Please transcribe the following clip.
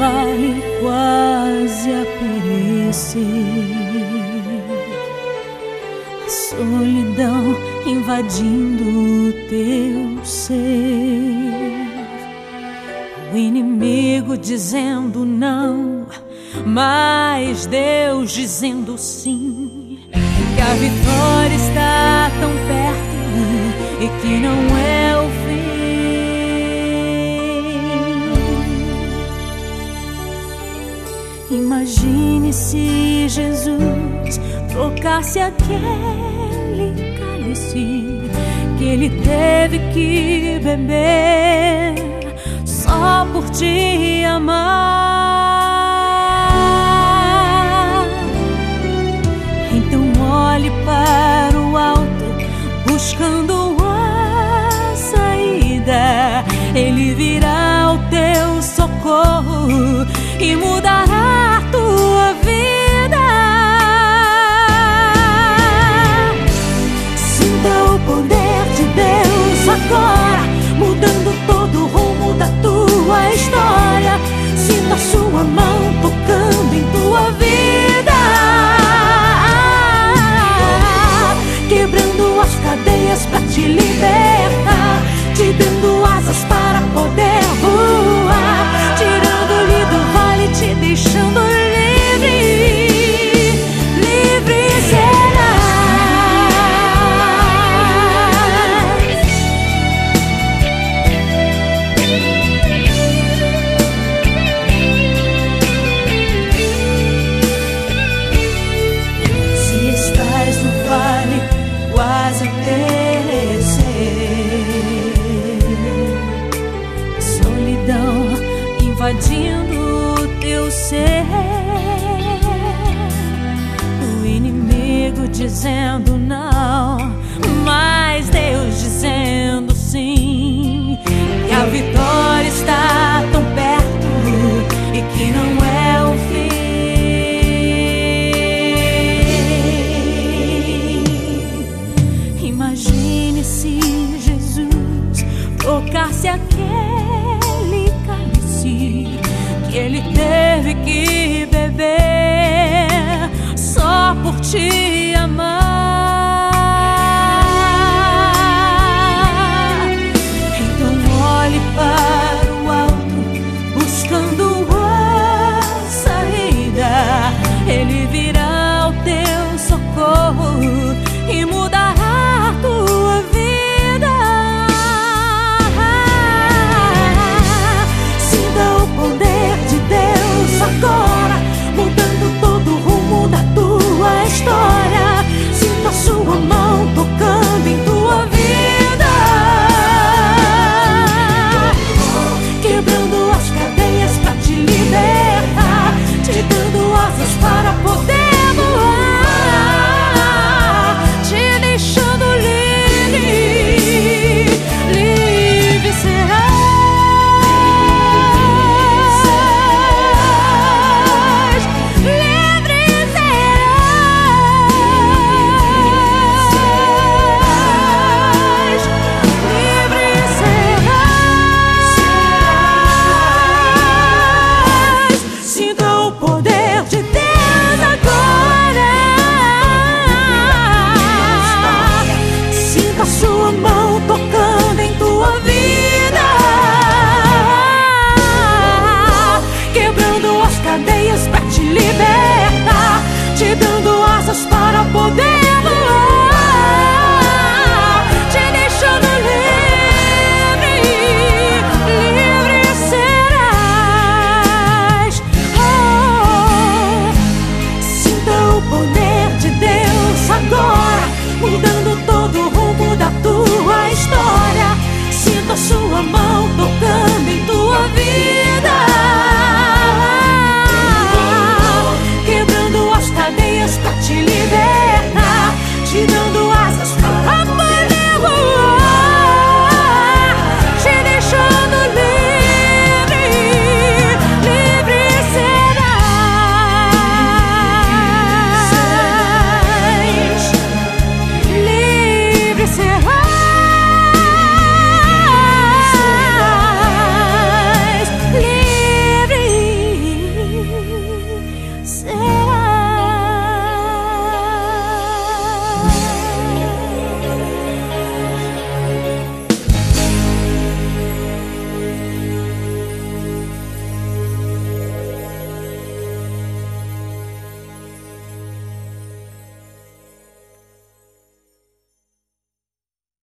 vale quase a perecer, a solidão invadindo o teu ser, o inimigo dizendo não, mas Deus dizendo sim, que a vitória está tão perto e que não é o fim. Imagine se Jesus trocasse aquele cálice que ele teve que beber só por te amar. Então olhe para o alto, buscando a saída. Ele virá ao teu socorro e mudará a tua vida. Sinta o poder de Deus agora, mudando todo o rumo da tua história. Sinta a sua mão tocando em tua vida, quebrando as cadeias pra te libertar, te dando asas para poder voar, tirando-lhe do vale, te deixando livre, livre serás. Se estás no vale quase a perecer, solidão invadindo o teu ser, o inimigo dizendo não, mas Deus dizendo sim, que a vitória está tão perto e que não é o fim. Imagine se Jesus trocasse aquele cálice que ele teve que beber só por ti